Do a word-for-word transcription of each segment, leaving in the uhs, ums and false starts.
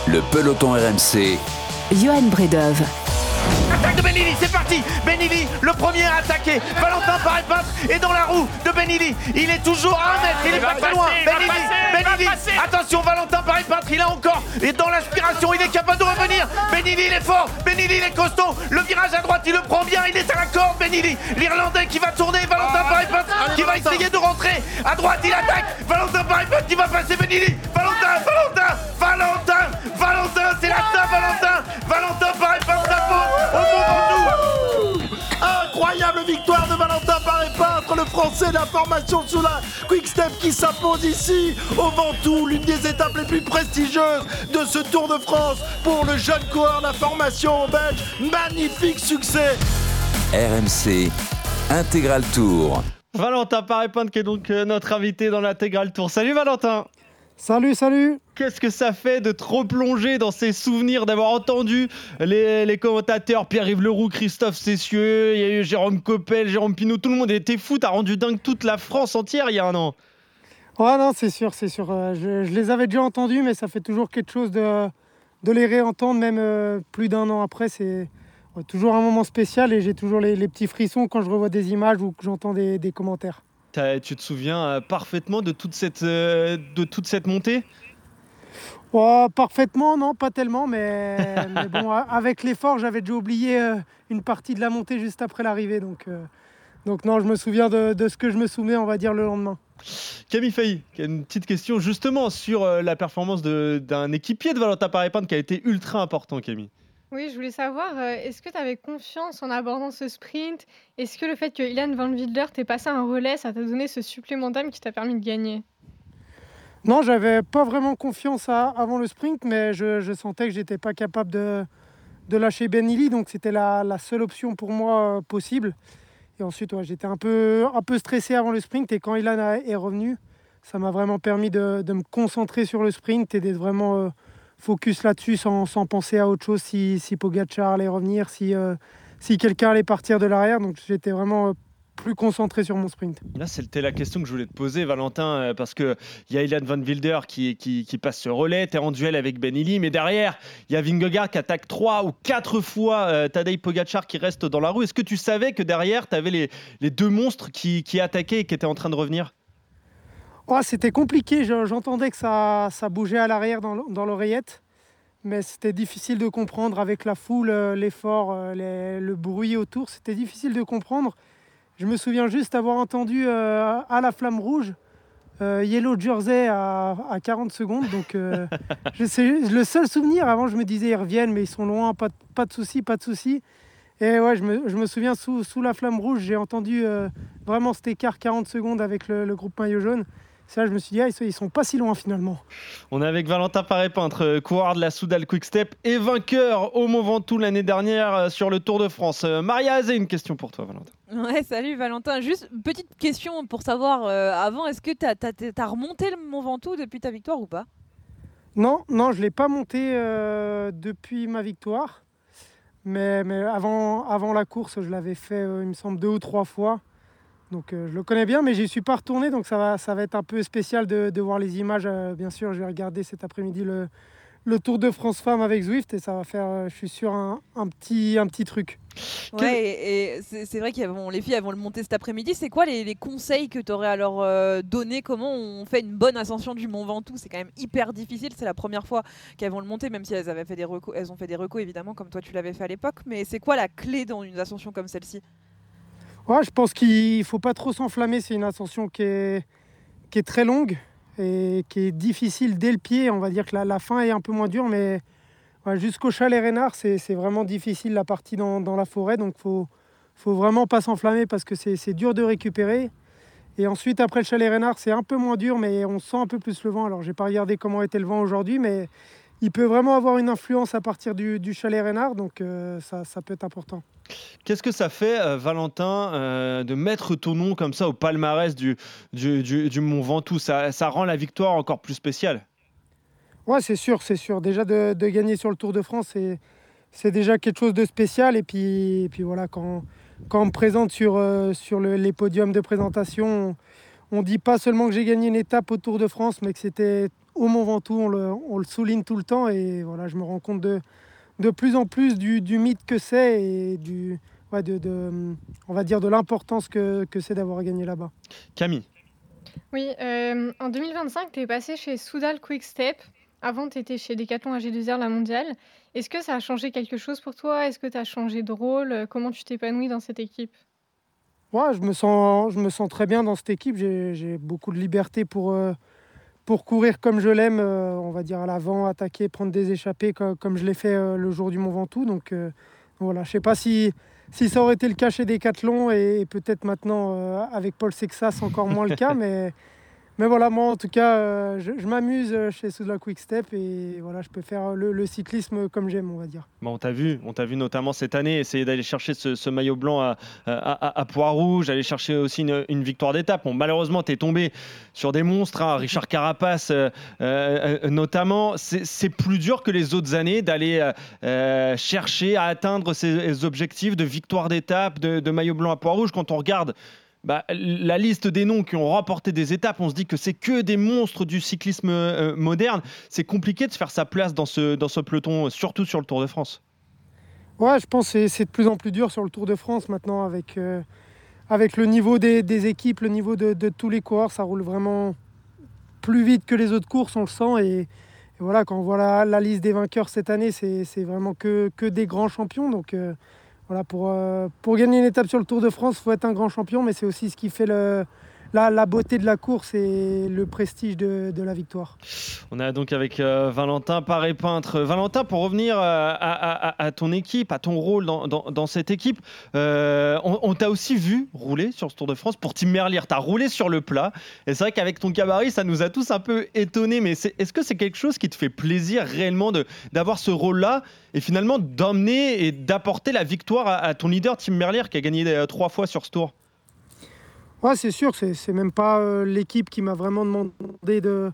Le peloton R M C. Johan Bredov. Attaque de Benili, c'est parti. Benili, le premier à attaquer. Valentin Paré-Peintre est dans la roue de Benili. Il est toujours à un mètre, il est pas très loin. Benili, Benili, attention, Valentin Paré-Peintre, il a encore, et dans l'aspiration, il est capable de revenir. Benili, il est fort, Benili, il est costaud. Le virage à droite, il le prend bien, il est à la corde, Benili. L'Irlandais qui va tourner, Valentin Paré-Peintre qui va essayer de rentrer. À droite, il attaque. Valentin Paré-Peintre qui va passer Benili. Valentin, Valentin, Valentin, Valentin, c'est la Saint-Valentin. Valentin Paré-Peintre s'impose au Mont Ventoux. Incroyable victoire de Valentin Paré-Peintre, le français de la formation sous la Quick Step qui s'impose ici au Ventoux, l'une des étapes les plus prestigieuses de ce Tour de France pour le jeune coureur de la formation belge. Magnifique succès. R M C Intégral Tour. Valentin Paré-Peintre qui est donc notre invité dans l'Intégral Tour. Salut Valentin. Salut, salut. Qu'est-ce que ça fait de te replonger dans ces souvenirs, d'avoir entendu les, les commentateurs, Pierre-Yves Leroux, Christophe Cessieux, il y a eu Jérôme Coppel, Jérôme Pinault, tout le monde était fou, t'as rendu dingue toute la France entière il y a un an. Ouais, non, c'est sûr, c'est sûr. Je, je les avais déjà entendus, mais ça fait toujours quelque chose de, de les réentendre, même euh, plus d'un an après. C'est ouais, toujours un moment spécial et j'ai toujours les, les petits frissons quand je revois des images ou que j'entends des, des commentaires. T'as, tu te souviens euh, parfaitement de toute cette, euh, de toute cette montée ? Oh, parfaitement, non, pas tellement, mais, mais bon, avec l'effort, j'avais déjà oublié euh, une partie de la montée juste après l'arrivée. Donc, euh, donc non, je me souviens de, de ce que je me souviens, on va dire, le lendemain. Camille Failly, qui a une petite question justement sur euh, la performance de, d'un équipier de Valentin Paré-Peintre qui a été ultra important, Camille. Oui, je voulais savoir, euh, est-ce que tu avais confiance en abordant ce sprint ? Est-ce que le fait que Ilan Van Wilder t'ait passé un relais, ça t'a donné ce supplément d'âme qui t'a permis de gagner ? Non, j'avais pas vraiment confiance à, avant le sprint, mais je, je sentais que j'étais pas capable de, de lâcher Benili, donc c'était la, la seule option pour moi euh, possible. Et ensuite, ouais, j'étais un peu, un peu stressé avant le sprint, et quand Ilan a- est revenu, ça m'a vraiment permis de, de me concentrer sur le sprint et d'être vraiment euh, focus là-dessus sans, sans penser à autre chose, si, si Pogacar allait revenir, si, euh, si quelqu'un allait partir de l'arrière. Donc j'étais vraiment euh, plus concentré sur mon sprint. Là, c'était la question que je voulais te poser, Valentin, euh, parce qu'il y a Ilan Van Wilder qui, qui, qui passe ce relais, tu es en duel avec Benili, mais derrière, il y a Vingegaard qui attaque trois ou quatre fois euh, Tadej Pogacar qui reste dans la roue. Est-ce que tu savais que derrière, tu avais les, les deux monstres qui, qui attaquaient et qui étaient en train de revenir ? Oh, c'était compliqué, Je- j'entendais que ça, ça bougeait à l'arrière dans, l- dans l'oreillette, mais c'était difficile de comprendre avec la foule, euh, l'effort, euh, les- le bruit autour, c'était difficile de comprendre. Je me souviens juste avoir entendu euh, à la flamme rouge, euh, Yellow Jersey à, à quarante secondes, donc euh, je sais, le seul souvenir, avant je me disais ils reviennent mais ils sont loin, pas, de- pas de souci, pas de souci. Et ouais, je me, je me souviens sous, sous la flamme rouge, j'ai entendu euh, vraiment cet écart quarante secondes avec le, le groupe maillot jaune. C'est là que je me suis dit, ah, ils, sont, ils sont pas si loin finalement. On est avec Valentin Paré-Peintre, euh, coureur de la Soudal Quick Step et vainqueur au Mont Ventoux l'année dernière euh, sur le Tour de France. Euh, Maria Azé, une question pour toi, Valentin. Ouais, salut Valentin. Juste une petite question pour savoir, euh, avant, est-ce que tu as remonté le Mont Ventoux depuis ta victoire ou pas ? Non, non, je ne l'ai pas monté euh, depuis ma victoire. Mais, mais avant, avant la course, je l'avais fait, euh, il me semble, deux ou trois fois. Donc euh, je le connais bien, mais j'y suis pas retourné. Donc ça va, ça va être un peu spécial de, de voir les images. Euh, bien sûr, je vais regarder cet après-midi le, le Tour de France Femmes avec Zwift. Et ça va faire, euh, je suis sûr, un, un, petit, un petit truc. Ouais, et, et c'est, c'est vrai que les filles elles vont le monter cet après-midi. C'est quoi les, les conseils que tu aurais à leur euh, donner ? Comment on fait une bonne ascension du Mont Ventoux ? C'est quand même hyper difficile. C'est la première fois qu'elles vont le monter, même si elles, avaient fait des recos, elles ont fait des recos évidemment, comme toi tu l'avais fait à l'époque. Mais c'est quoi la clé dans une ascension comme celle-ci ? Ouais, je pense qu'il ne faut pas trop s'enflammer. C'est une ascension qui est, qui est très longue et qui est difficile dès le pied. On va dire que la, la fin est un peu moins dure, mais ouais, jusqu'au Chalet Reynard, c'est, c'est vraiment difficile la partie dans, dans la forêt. Donc il faut, faut vraiment pas s'enflammer parce que c'est, c'est dur de récupérer. Et ensuite, après le Chalet Reynard, c'est un peu moins dur, mais on sent un peu plus le vent. Alors, je n'ai pas regardé comment était le vent aujourd'hui, mais il peut vraiment avoir une influence à partir du, du Chalet Reynard. Donc euh, ça, ça peut être important. Qu'est-ce que ça fait, euh, Valentin, euh, de mettre ton nom comme ça au palmarès du, du, du, du Mont Ventoux ? ça, ça rend la victoire encore plus spéciale. Ouais, c'est sûr, c'est sûr. Déjà de, de gagner sur le Tour de France, c'est, c'est déjà quelque chose de spécial. Et puis, et puis voilà, quand, quand on me présente sur, euh, sur le, les podiums de présentation, on ne dit pas seulement que j'ai gagné une étape au Tour de France, mais que c'était au Mont Ventoux, on le, on le souligne tout le temps et voilà, je me rends compte de, de plus en plus du, du mythe que c'est et du, ouais, de, de, on va dire de l'importance que, que c'est d'avoir gagné là-bas. Camille. Oui, euh, en deux mille vingt-cinq, tu es passé chez Soudal Quick Step. Avant, tu étais chez Decathlon A G deux R, la mondiale. Est-ce que ça a changé quelque chose pour toi? Est-ce que tu as changé de rôle? Comment tu t'épanouis dans cette équipe? Ouais, je me sens, je me sens très bien dans cette équipe. J'ai, j'ai beaucoup de liberté pour, euh, pour courir comme je l'aime, euh, on va dire à l'avant, attaquer, prendre des échappées comme, comme je l'ai fait euh, le jour du Mont Ventoux. Donc euh, voilà, je ne sais pas si, si ça aurait été le cas chez Decathlon et, et peut-être maintenant euh, avec Paul Sexas encore moins le cas, mais, mais voilà, moi en tout cas, euh, je, je m'amuse chez Soudal Quick Step et voilà, je peux faire le, le cyclisme comme j'aime, on va dire. Bon, on t'a vu, on t'a vu notamment cette année essayer d'aller chercher ce, ce maillot blanc à, à, à Poix-Rouge, aller chercher aussi une, une victoire d'étape. Bon, malheureusement, tu es tombé sur des monstres, hein, Richard Carapace euh, euh, notamment. C'est, c'est plus dur que les autres années d'aller euh, chercher à atteindre ces objectifs de victoire d'étape, de, de maillot blanc à Poix-Rouge. Quand on regarde bah, la liste des noms qui ont remporté des étapes, on se dit que c'est que des monstres du cyclisme euh, moderne. C'est compliqué de se faire sa place dans ce, dans ce peloton, surtout sur le Tour de France. Ouais, je pense que c'est, c'est de plus en plus dur sur le Tour de France maintenant avec, euh, avec le niveau des, des équipes, le niveau de, de tous les coureurs. Ça roule vraiment plus vite que les autres courses, on le sent. Et, et voilà, quand on voit la, la liste des vainqueurs cette année, c'est, c'est vraiment que, que des grands champions. Donc, euh, Voilà, pour, euh, pour gagner une étape sur le Tour de France, il faut être un grand champion, mais c'est aussi ce qui fait le, la, la beauté de la course et le prestige de, de la victoire. On est donc avec euh, Valentin Paré-Peintre. Valentin, pour revenir à, à, à, à ton équipe, à ton rôle dans, dans, dans cette équipe, euh, on, on t'a aussi vu rouler sur ce Tour de France pour Tim Merlier. Tu as roulé sur le plat. Et c'est vrai qu'avec ton gabarit, ça nous a tous un peu étonnés. Mais c'est, est-ce que c'est quelque chose qui te fait plaisir réellement de, d'avoir ce rôle-là et finalement d'emmener et d'apporter la victoire à, à ton leader Tim Merlier qui a gagné euh, trois fois sur ce Tour? Ouais, c'est sûr, c'est, c'est même pas euh, l'équipe qui m'a vraiment demandé de,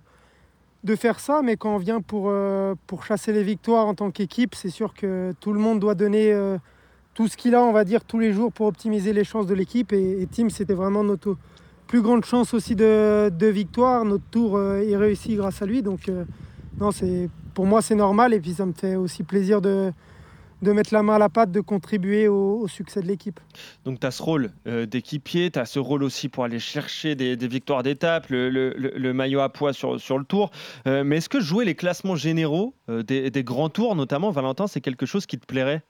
de faire ça, mais quand on vient pour, euh, pour chasser les victoires en tant qu'équipe, c'est sûr que tout le monde doit donner euh, tout ce qu'il a, on va dire, tous les jours pour optimiser les chances de l'équipe. Et, et Tim, c'était vraiment notre plus grande chance aussi de, de victoire. Notre tour euh, est réussi grâce à lui. Donc, euh, non, c'est, pour moi, c'est normal. Et puis, ça me fait aussi plaisir de, de mettre la main à la pâte, de contribuer au, au succès de l'équipe. Donc tu as ce rôle euh, d'équipier, tu as ce rôle aussi pour aller chercher des, des victoires d'étape, le, le, le maillot à pois sur, sur le Tour. Euh, mais est-ce que jouer les classements généraux euh, des, des grands tours, notamment, Valentin, c'est quelque chose qui te plairait?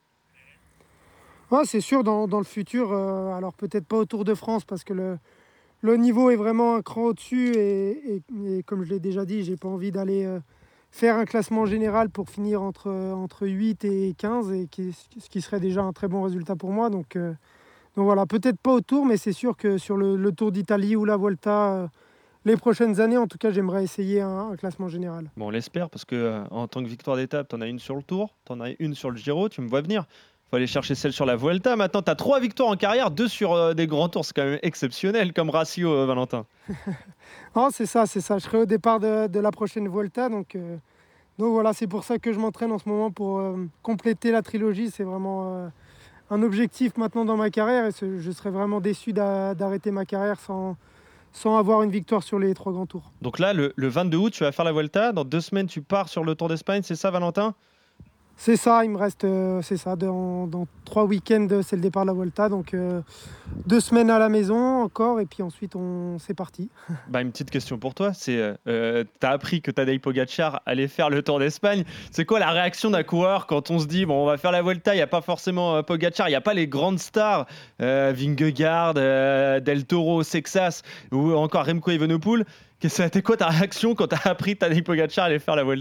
Ouais, c'est sûr, dans, dans le futur, euh, alors peut-être pas au Tour de France parce que le, le niveau est vraiment un cran au-dessus et, et, et comme je l'ai déjà dit, j'ai pas envie d'aller euh, faire un classement général pour finir entre, entre huit et quinze, et qui, ce qui serait déjà un très bon résultat pour moi. Donc, euh, donc voilà, peut-être pas au Tour, mais c'est sûr que sur le, le Tour d'Italie ou la Volta, euh, les prochaines années, en tout cas, j'aimerais essayer un, un classement général. Bon, on l'espère, parce que euh, en tant que victoire d'étape, tu en as une sur le Tour, tu en as une sur le Giro, tu me vois venir. Il faut aller chercher celle sur la Vuelta. Maintenant, tu as trois victoires en carrière, deux sur euh, des grands tours. C'est quand même exceptionnel comme ratio, euh, Valentin. Non, c'est ça, c'est ça. Je serai au départ de, de la prochaine Vuelta. Donc, euh, donc voilà, c'est pour ça que je m'entraîne en ce moment pour euh, compléter la trilogie. C'est vraiment euh, un objectif maintenant dans ma carrière. Et ce, je serais vraiment déçu d'a, d'arrêter ma carrière sans, sans avoir une victoire sur les trois grands tours. Donc là, le, le vingt-deux août, tu vas faire la Vuelta. Dans deux semaines, tu pars sur le Tour d'Espagne. C'est ça, Valentin ? C'est ça, il me reste, euh, c'est ça, dans, dans trois week-ends, c'est le départ de la Volta, donc euh, deux semaines à la maison encore, et puis ensuite on, c'est parti. Bah, une petite question pour toi, c'est, euh, tu as appris que Tadej Pogačar allait faire le Tour d'Espagne. C'est quoi la réaction d'un coureur quand on se dit, bon, on va faire la Volta, il n'y a pas forcément euh, Pogačar, il n'y a pas les grandes stars, euh, Vingegaard, euh, Del Toro, Sexas, ou encore Remco Evenepoel. Ça a été quoi ta réaction quand tu as appris que Tadej Pogačar allait faire la Volta ?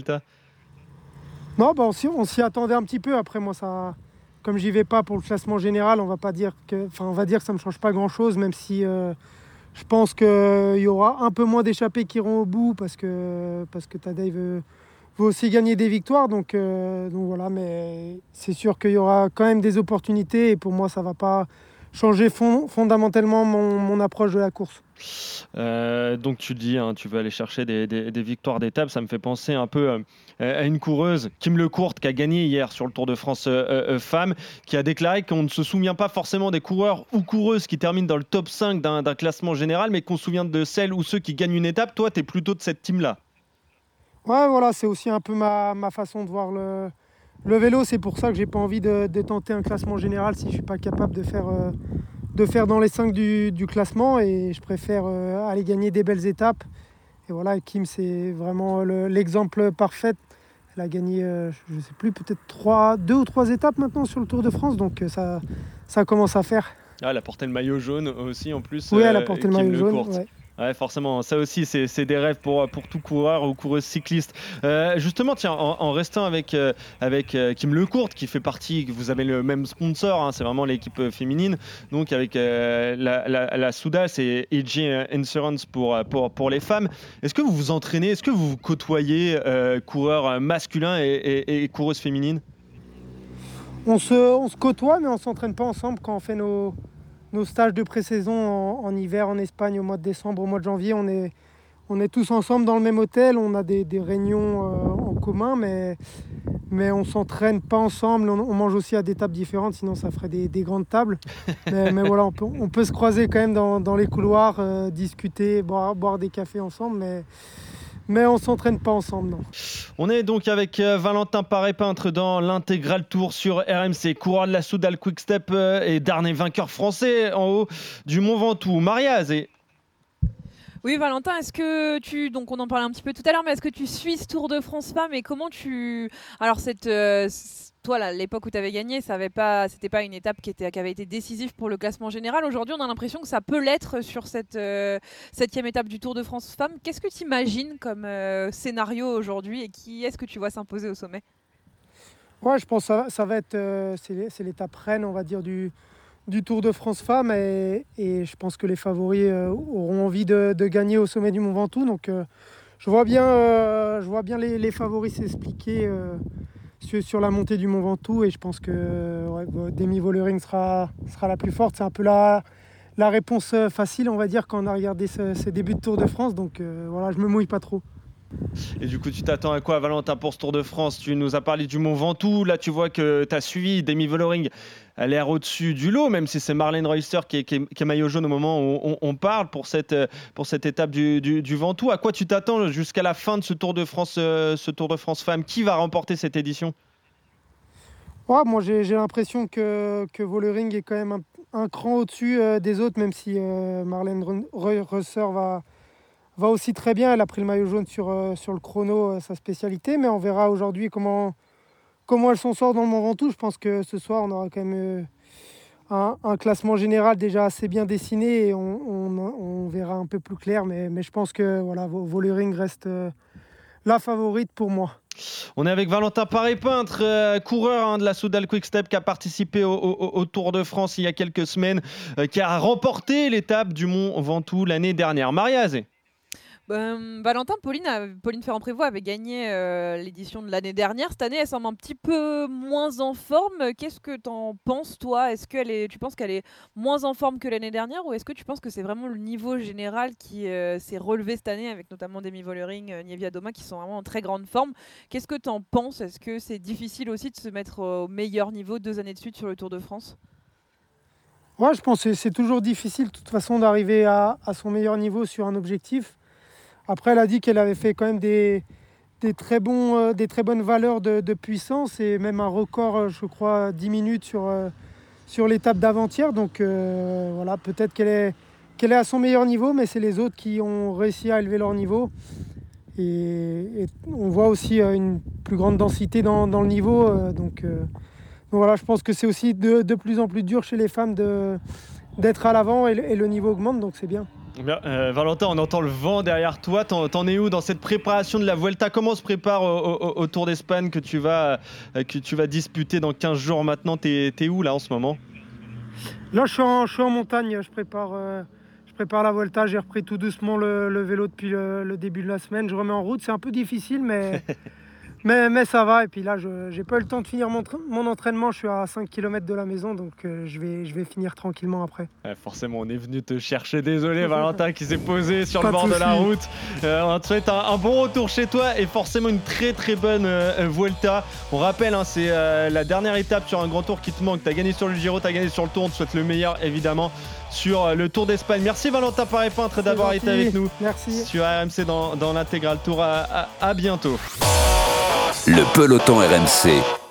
Non, bah on, s'y, on s'y attendait un petit peu. Après, moi, ça, comme j'y vais pas pour le classement général, on va pas dire que, enfin, on va dire que ça me change pas grand-chose, même si euh, je pense qu'il euh, y aura un peu moins d'échappés qui iront au bout parce que parce que Tadej veut, veut aussi gagner des victoires. Donc, euh, donc voilà, mais c'est sûr qu'il y aura quand même des opportunités et pour moi, ça va pas changer fond, fondamentalement mon, mon approche de la course. Euh, donc tu dis, hein, tu veux aller chercher des, des, des victoires d'étape. Ça me fait penser un peu euh, à une coureuse, Kim Lecourt, qui a gagné hier sur le Tour de France euh, euh, Femmes, qui a déclaré qu'on ne se souvient pas forcément des coureurs ou coureuses qui terminent dans le top cinq d'un, d'un classement général, mais qu'on se souvient de celles ou ceux qui gagnent une étape. Toi, tu es plutôt de cette team-là. Ouais, voilà, c'est aussi un peu ma, ma façon de voir le, le vélo. C'est pour ça que j'ai pas envie de, de tenter un classement général si je suis pas capable de faire, euh, de faire dans les cinq du, du classement. Et je préfère euh, aller gagner des belles étapes. Et voilà, Kim, c'est vraiment le- l'exemple parfait. Elle a gagné, euh, je ne sais plus, peut-être trois, deux ou trois étapes maintenant sur le Tour de France. Donc euh, ça, ça commence à faire. Ah, elle a porté le maillot jaune aussi en plus. Oui, elle a euh, porté le Kim maillot jaune. Lecourt. Ouais. Ouais, forcément, ça aussi, c'est, c'est des rêves pour, pour tout coureur ou coureuse cycliste. Euh, justement, tiens, en, en restant avec, euh, avec euh, Kim Lecourt, qui fait partie, vous avez le même sponsor, hein, c'est vraiment l'équipe euh, féminine, donc avec euh, la, la, la Souda, c'est E J Insurance pour, pour, pour les femmes. Est-ce que vous vous entraînez, est-ce que vous vous côtoyez euh, coureurs masculins et, et, et coureuses féminines? On se, on se côtoie, mais on ne s'entraîne pas ensemble quand on fait nos, nos stages de pré-saison en, en hiver en Espagne au mois de décembre, au mois de janvier. On est, on est tous ensemble dans le même hôtel, on a des, des réunions euh, en commun, mais, mais on ne s'entraîne pas ensemble. On, on mange aussi à des tables différentes, sinon ça ferait des, des grandes tables. Mais, mais voilà, on peut, on peut se croiser quand même dans, dans les couloirs, euh, discuter, boire, boire des cafés ensemble, mais, mais on ne s'entraîne pas ensemble, non. On est donc avec euh, Valentin Paré-Peintre dans l'intégral tour sur R M C, coureur de la Soudal Quick Step euh, et dernier vainqueur français en haut du Mont Ventoux. Maria Azé. Oui, Valentin, est-ce que tu, donc on en parlait un petit peu tout à l'heure, mais est-ce que tu suis ce Tour de France femmes et comment tu, alors cette, euh, toi là, l'époque où tu avais gagné, ça avait pas, c'était pas une étape qui était, qui avait été décisive pour le classement général. Aujourd'hui, on a l'impression que ça peut l'être sur cette euh, septième étape du Tour de France femmes. Qu'est-ce que tu imagines comme euh, scénario aujourd'hui et qui est-ce que tu vois s'imposer au sommet? Ouais, je pense que ça, ça va être, euh, c'est, c'est l'étape reine, on va dire, du, du Tour de France femmes et, et je pense que les favoris euh, auront envie de, de gagner au sommet du Mont Ventoux. Donc euh, je vois bien, euh, je vois bien les, les favoris s'expliquer euh, sur, sur la montée du Mont Ventoux et je pense que ouais, Demi Vollering sera, sera la plus forte. C'est un peu la, la réponse facile, on va dire, quand on a regardé ce, ces débuts de Tour de France. Donc euh, voilà, je me mouille pas trop. Et du coup, tu t'attends à quoi, Valentin, pour ce Tour de France? Tu nous as parlé du Mont Ventoux. Là, tu vois que tu as suivi Demi Vollering. Elle a l'air au-dessus du lot, même si c'est Marlène Reusser qui est, qui, est, qui est maillot jaune au moment où on, on parle pour cette, pour cette étape du, du, du Ventoux. À quoi tu t'attends jusqu'à la fin de ce Tour de France, euh, ce Tour de France femmes? Qui va remporter cette édition? Ouais, moi, j'ai, j'ai l'impression que, que Vollering est quand même un, un cran au-dessus euh, des autres, même si euh, Marlène Reusser va... va aussi très bien. Elle a pris le maillot jaune sur, euh, sur le chrono, euh, sa spécialité. Mais on verra aujourd'hui comment, comment elle s'en sort dans le Mont Ventoux. Je pense que ce soir, on aura quand même euh, un, un classement général déjà assez bien dessiné et on, on, on verra un peu plus clair. Mais, mais je pense que voilà, Vollering reste euh, la favorite pour moi. On est avec Valentin Paré-Peintre, euh, coureur hein, de la Soudal Quick Step qui a participé au, au, au Tour de France il y a quelques semaines, euh, qui a remporté l'étape du Mont Ventoux l'année dernière. Maria Azé. Euh, Valentin, Pauline, a, Pauline Ferrand-Prévot avait gagné euh, l'édition de l'année dernière. Cette année, elle semble un petit peu moins en forme. Qu'est-ce que tu en penses, toi? Est-ce qu'elle est, tu penses qu'elle est moins en forme que l'année dernière ou est-ce que tu penses que c'est vraiment le niveau général qui euh, s'est relevé cette année avec notamment Demi Vollering, euh, Nievia Doma qui sont vraiment en très grande forme? Qu'est-ce que tu en penses? Est-ce que c'est difficile aussi de se mettre au meilleur niveau deux années de suite sur le Tour de France? Ouais, je pense que c'est toujours difficile de toute façon d'arriver à, à son meilleur niveau sur un objectif. Après, elle a dit qu'elle avait fait quand même des, des, très, bons, euh, des très bonnes valeurs de, de puissance et même un record, euh, je crois, dix minutes sur, euh, sur l'étape d'avant-hier. Donc euh, voilà, peut-être qu'elle est, qu'elle est à son meilleur niveau, mais c'est les autres qui ont réussi à élever leur niveau. Et, et on voit aussi euh, une plus grande densité dans, dans le niveau. Euh, donc, euh, donc voilà, je pense que c'est aussi de, de plus en plus dur chez les femmes de, d'être à l'avant et, et le niveau augmente, donc c'est bien. Bien, euh, Valentin, on entend le vent derrière toi. T'en, t'en es où dans cette préparation de la Vuelta? Comment se prépare au, au, au Tour d'Espagne que tu vas, euh, que tu vas disputer dans quinze jours maintenant? T'es, t'es où là en ce moment? Là, je suis en, je suis en montagne. Je prépare, euh, je prépare la Vuelta. J'ai repris tout doucement le, le vélo depuis le, le début de la semaine. Je remets en route. C'est un peu difficile, mais, Mais, mais ça va, et puis là, je j'ai pas eu le temps de finir mon, tra- mon entraînement, je suis à cinq kilomètres de la maison, donc euh, je, vais, je vais finir tranquillement après. Ouais, forcément, on est venu te chercher. Désolé, Valentin, qui s'est posé sur Pas le de bord de la souci. route. Euh, on te souhaite un, un bon retour chez toi et forcément une très très bonne euh, Vuelta. On rappelle, hein, c'est euh, la dernière étape sur un grand tour qui te manque. Tu as gagné sur le Giro, tu as gagné sur le Tour. On te souhaite le meilleur, évidemment, sur euh, le Tour d'Espagne. Merci Valentin Paré-Peintre C'est d'avoir été gentil. avec nous Merci. sur R M C dans, dans l'intégral Tour. À, à, à bientôt. Le peloton R M C.